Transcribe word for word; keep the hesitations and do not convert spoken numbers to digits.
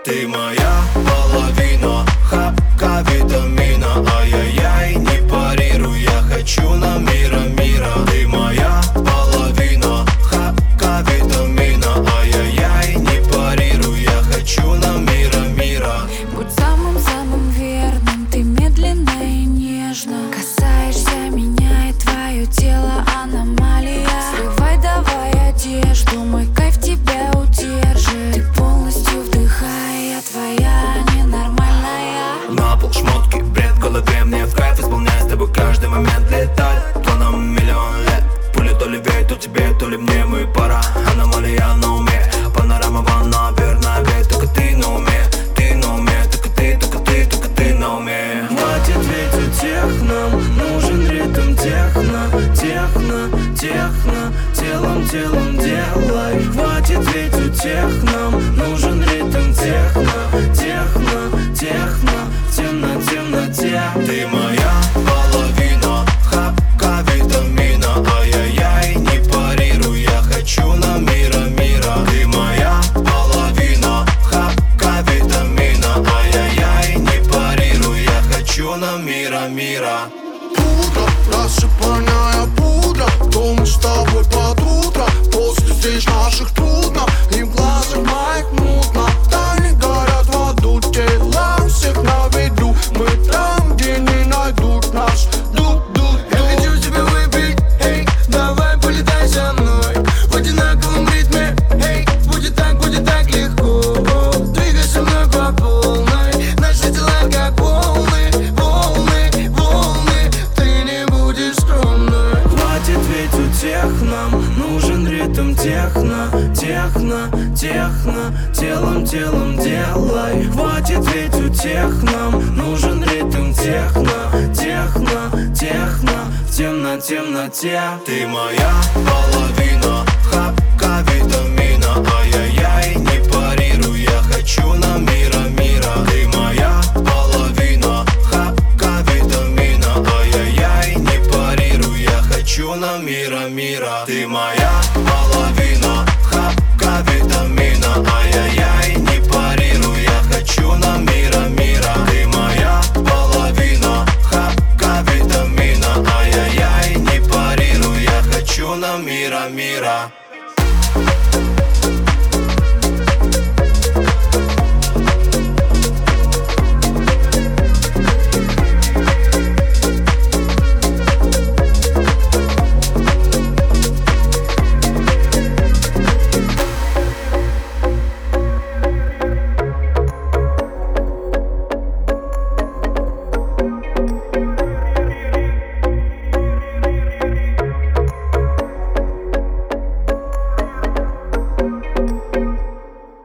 Ты моя половина, хапка витамина. Ай-яй-яй, не парируй, я хочу на мира, мира. Ты моя половина, хапка витамина. Ай-яй-яй, не парируй, я хочу на мира, мира. Будь самым-самым верным, ты медленно и нежно касаешься меня, и твое тело аномалия. Срывай давай одежду, мой кайф тебя удержит. Ты полностью вдыхай, я твоя ненормальная. На пол шмотки, бред в голове, мне в кайф исполнять с тобой каждый момент. Летать планом миллион лет, пули то ли веет, то тебе, то ли мне. Мы пара, аномалия на уме, панорама ванна, верная ведь. Только ты на уме, ты на уме, только ты, только ты, только ты на уме. Хватит ведь у тех нам, нужен ритм техно, техно, техно, телом, телом делай. Хватит ведь у тех нам, нужен ритм техно, техно, техно, в темно, темноте. Ты моя половина, хапка витамина. Ай-яй-яй, не парируй, я хочу на мира, мира. Ты моя половина, хапка витамина. Ай-яй-яй, не парируй, я хочу на мира, мира. Пудра, рассыпанная пудра, то мы с тобой под утро. После здесь наших трудно, и в глазах моих мутно. Тайны горят в аду, тела всех на виду. Мы там, где не найдут нас. Дуд, дуд, я хочу тебя выпить, эй, давай полетай со мной в одинаковом ритме, эй, будет так, будет так легко. Двигай со мной по полной, наши тела как волны, волны, волны. Ты не будешь скромной. Хватит ведь у тех нам, нужен ритм техно, техно, техно, телом, телом делай. Хватит ведь у тех нам, нужен ритм техно, техно, техно, в темно, темноте. Ты моя половина, хапка витамина. Ай-яй-яй, не парируй, я хочу на мира, мира. Ты моя половина, хапка витамина. Ай-яй-яй, не парируй, я хочу на мира, мира. Ты моя половина, хапка витамина. Ай-яй-яй.